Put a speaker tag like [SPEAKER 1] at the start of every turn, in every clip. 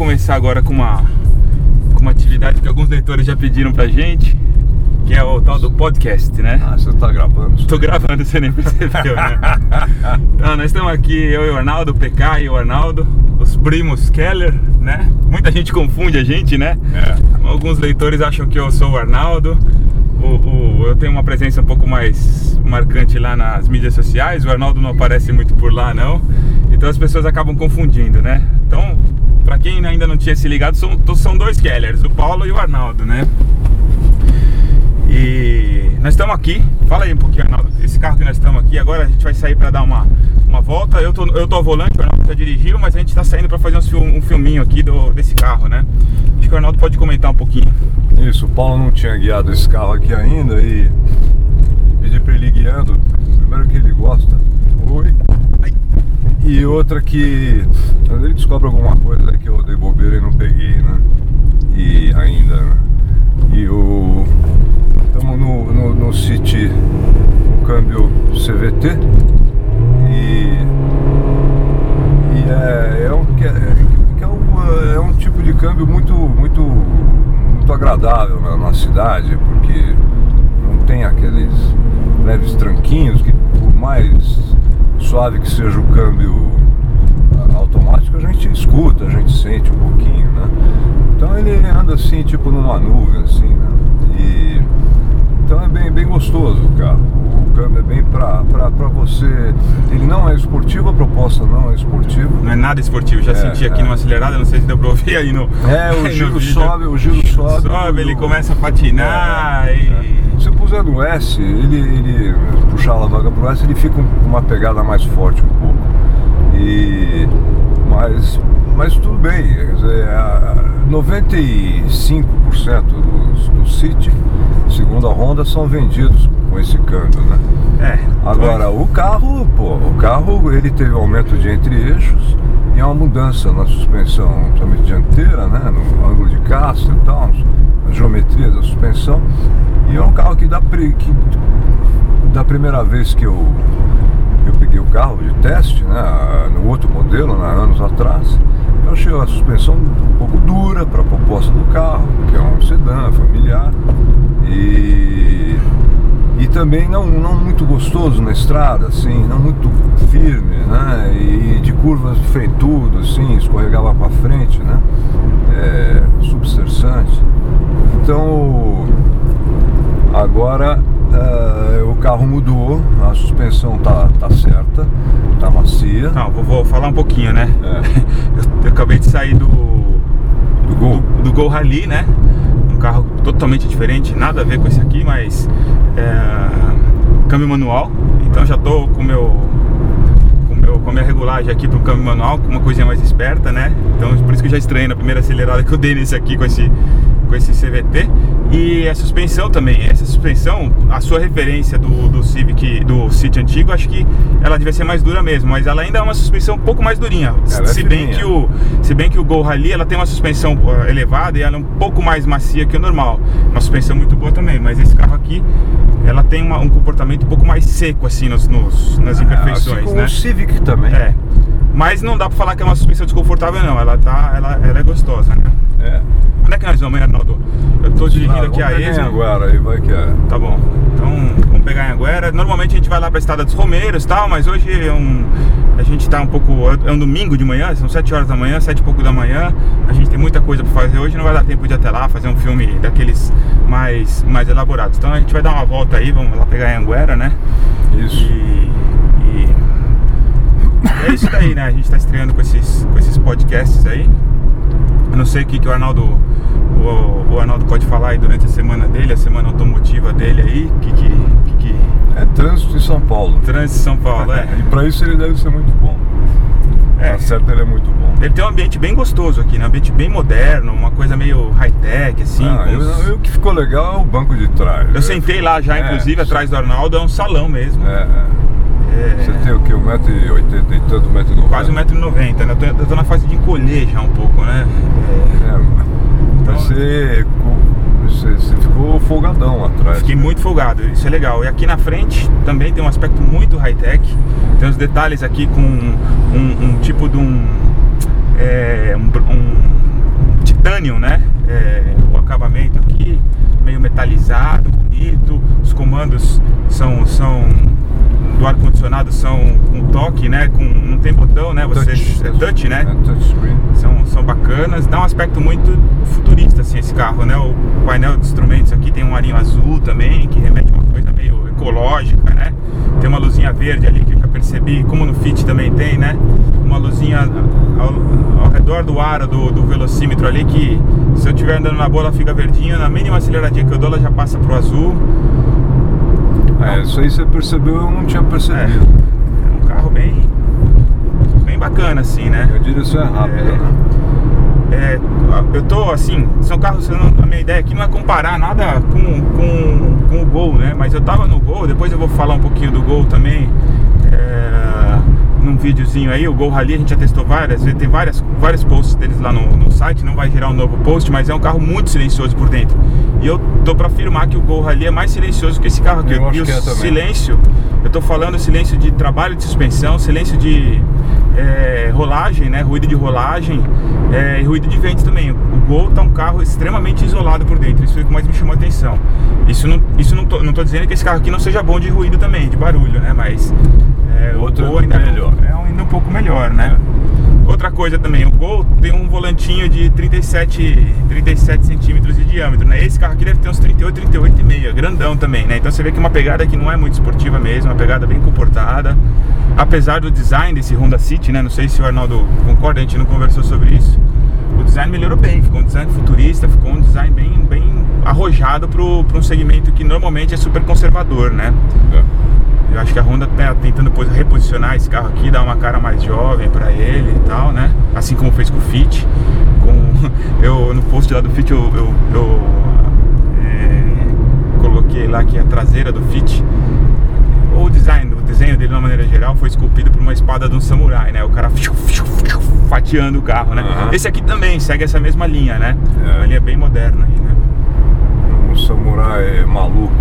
[SPEAKER 1] começar agora com uma atividade que alguns leitores já pediram pra gente, que é o tal do podcast, né?
[SPEAKER 2] Ah, você tá gravando?
[SPEAKER 1] Tô gravando, você nem percebeu, né? Então, nós estamos aqui, eu e o Arnaldo, o PK e o Arnaldo, os primos Keller, né? Muita gente confunde a gente, né? Alguns leitores acham que eu sou o Arnaldo. Eu tenho uma presença um pouco mais marcante lá nas mídias sociais. O Arnaldo não aparece muito por lá, não. Então as pessoas acabam confundindo, né? Então, pra quem ainda não tinha se ligado, são dois Kellers, o Paulo e o Arnaldo, né? E nós estamos aqui. Fala aí um pouquinho, Arnaldo. Esse carro que nós estamos aqui, agora a gente vai sair pra dar uma volta. Eu tô ao volante, o Arnaldo já dirigiu, mas a gente tá saindo pra fazer um filminho aqui desse carro, né? Acho que o Arnaldo pode comentar um pouquinho.
[SPEAKER 2] Isso, o Paulo não tinha guiado esse carro aqui ainda e pedi pra ele ir guiando. Primeiro que ele gosta. Oi. E outra que quando ele descobre alguma coisa aí que eu dei bobeira e não peguei, né? E ainda, né? E estamos no City, um câmbio CVT é um tipo de câmbio muito agradável na cidade, porque não tem aqueles leves tranquinhos que, por mais suave que seja o câmbio automático, a gente escuta, a gente sente um pouquinho, né? Então ele anda assim, tipo numa nuvem, assim, né? Então é bem gostoso o carro. O câmbio é bem pra você. Ele não é esportivo, a proposta não é esportiva.
[SPEAKER 1] Não é nada esportivo, já senti aqui numa acelerada, não sei se deu pra ouvir aí no.
[SPEAKER 2] O giro sobe.
[SPEAKER 1] Ele começa a patinar
[SPEAKER 2] Se puser no S, ele puxar a alavanca pro S, ele fica com uma pegada mais forte um pouco. Mas tudo bem, quer dizer, 95% do City, segundo a Honda, são vendidos com esse câmbio, né? Agora, o carro ele teve um aumento de entre-eixos e uma mudança na suspensão, principalmente dianteira, né? No ângulo de caça e tal, na geometria da suspensão. E é um carro que da primeira vez que eu peguei o carro de teste, né, no outro modelo, anos atrás, eu achei a suspensão um pouco dura para a proposta do carro, que é um sedã familiar, e também não muito gostoso na estrada, assim, não muito firme, né, e de curvas feitudo, assim, escorregava para frente, né, subserçante. Então, agora o carro mudou, a suspensão tá certa, tá macia.
[SPEAKER 1] Não, vou falar um pouquinho, né? Eu acabei de sair do Gol Rally, né? Um carro totalmente diferente, nada a ver com esse aqui, mas câmbio manual. Então já tô com a minha regulagem aqui pro câmbio manual, com uma coisinha mais esperta, né? Então por isso que eu já estranhei na primeira acelerada que eu dei nesse aqui com esse CVT. E a suspensão também, a sua referência do Civic, do City antigo, acho que ela devia ser mais dura mesmo, mas ela ainda é uma suspensão um pouco mais durinha, se bem que o Gol Rally, ela tem uma suspensão elevada e ela é um pouco mais macia que o normal, uma suspensão muito boa também, mas esse carro aqui, ela tem um comportamento um pouco mais seco, assim, nas imperfeições,
[SPEAKER 2] assim como,
[SPEAKER 1] né?
[SPEAKER 2] O Civic também.
[SPEAKER 1] Mas não dá pra falar que é uma suspensão desconfortável, não, ela é gostosa, né? Onde é que nós vamos, Arnaldo? Eu tô dirigindo aqui a ESMA.
[SPEAKER 2] Agora aí vai que é.
[SPEAKER 1] Tá bom. Então vamos pegar em Anguera. Normalmente a gente vai lá pra Estrada dos Romeiros e tal, mas hoje a gente tá um pouco. É um domingo de manhã, são 7 horas da manhã, 7 e pouco da manhã. A gente tem muita coisa pra fazer hoje, não vai dar tempo de ir até lá fazer um filme daqueles mais elaborados. Então a gente vai dar uma volta aí, vamos lá pegar em Anguera, né?
[SPEAKER 2] Isso.
[SPEAKER 1] E é isso daí, né? A gente tá estreando com esses podcasts aí. Eu não sei o que o Arnaldo pode falar aí durante a semana dele, a semana automotiva dele aí, que...
[SPEAKER 2] É trânsito em São Paulo.
[SPEAKER 1] Trânsito em São Paulo,
[SPEAKER 2] E pra isso ele deve ser muito bom. Tá certo, ele é muito bom.
[SPEAKER 1] Ele tem um ambiente bem gostoso aqui, né? Um ambiente bem moderno, uma coisa meio high-tech, assim.
[SPEAKER 2] O que ficou legal é o banco de trás.
[SPEAKER 1] Eu sentei lá já, inclusive, atrás do Arnaldo, é um salão mesmo.
[SPEAKER 2] Você tem o que? 1,80m e tanto, 1,90m?
[SPEAKER 1] Quase 1,90m, né? Eu tô na fase de encolher já um pouco, né?
[SPEAKER 2] Então você ficou folgadão atrás.
[SPEAKER 1] Fiquei muito folgado, isso é legal. E aqui na frente também tem um aspecto muito high-tech. Tem os detalhes aqui com um tipo de pesado, bonito. Os comandos são do ar-condicionado são com toque, né? Não tem botão, né? É touch, né?
[SPEAKER 2] Touchscreen.
[SPEAKER 1] São bacanas, dá um aspecto muito futurista assim esse carro, né? O painel de instrumentos aqui tem um arinho azul também, que remete a uma coisa meio ecológica, né? Tem uma luzinha verde ali que eu já percebi, como no Fit também tem, né? Uma luzinha ao redor do aro do velocímetro ali, que se eu estiver andando na boa ela fica verdinha, na mínima aceleradinha que eu dou ela já passa pro azul.
[SPEAKER 2] Isso aí você percebeu, eu não tinha percebido.
[SPEAKER 1] É um carro bem bacana assim, né?
[SPEAKER 2] A direção é rápida, né?
[SPEAKER 1] Eu tô assim, são carros, a minha ideia aqui não é comparar nada com o Gol, né? Mas eu tava no Gol, depois eu vou falar um pouquinho do Gol também, num videozinho aí. O Gol Rally a gente já testou várias vezes, tem vários posts deles lá no site, não vai gerar um novo post, mas é um carro muito silencioso por dentro. E eu tô pra afirmar que o Gol Rally é mais silencioso que esse carro aqui.
[SPEAKER 2] Eu acho
[SPEAKER 1] e
[SPEAKER 2] que
[SPEAKER 1] o
[SPEAKER 2] silêncio,
[SPEAKER 1] eu tô falando silêncio de trabalho de suspensão, silêncio de rolagem, né? Ruído de rolagem e ruído de ventos também. O Gol tá um carro extremamente isolado por dentro. Isso foi o que mais me chamou a atenção. Não tô dizendo que esse carro aqui não seja bom de ruído também, de barulho, né? Mas o Gol ainda melhor. Ainda um pouco melhor, né? Outra coisa também, o Gol tem um volantinho de 37 centímetros de diâmetro, né? Esse carro aqui deve ter uns 38,5, grandão também, né? Então você vê que uma pegada que não é muito esportiva mesmo, uma pegada bem comportada. Apesar do design desse Honda City, né? Não sei se o Arnaldo concorda, a gente não conversou sobre isso. O design melhorou bem, ficou um design futurista, ficou um design bem arrojado para um segmento que normalmente é super conservador, né? Eu acho que a Honda tá tentando depois reposicionar esse carro aqui, dar uma cara mais jovem pra ele e tal, né? Assim como fez com o Fit. No post lá do Fit eu coloquei lá que a traseira do Fit, o desenho dele de uma maneira geral, foi esculpido por uma espada de um samurai, né? O cara fatiando o carro, né? Uhum. Esse aqui também segue essa mesma linha, né? Uma linha bem moderna aí, né?
[SPEAKER 2] Um samurai maluco.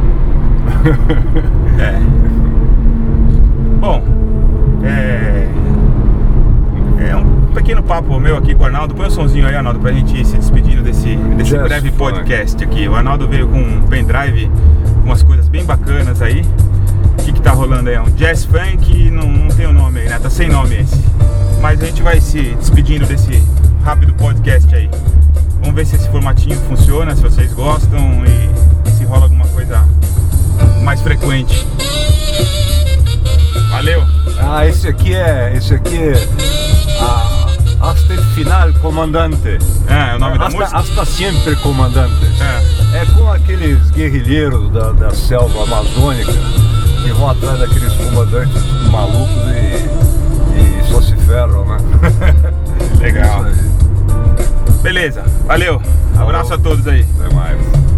[SPEAKER 1] Bom, é um pequeno papo meu aqui com o Arnaldo. Põe um somzinho aí, Arnaldo, pra gente ir se despedindo desse breve podcast aqui. O Arnaldo veio com um pendrive com umas coisas bem bacanas aí. O que tá rolando aí? É um jazz funk, não tem o nome aí, né? Tá sem nome esse. Mas a gente vai se despedindo desse rápido podcast aí. Vamos ver se esse formatinho funciona, se vocês gostam e se rola alguma coisa mais frequente. Valeu!
[SPEAKER 2] Esse aqui é Hasta el final, comandante.
[SPEAKER 1] É o nome da música?
[SPEAKER 2] Hasta sempre, comandante. É com aqueles guerrilheiros da selva amazônica que vão atrás daqueles comandantes malucos e só se ferram, né?
[SPEAKER 1] Legal. Beleza, valeu. Abraço a todos aí.
[SPEAKER 2] Até mais.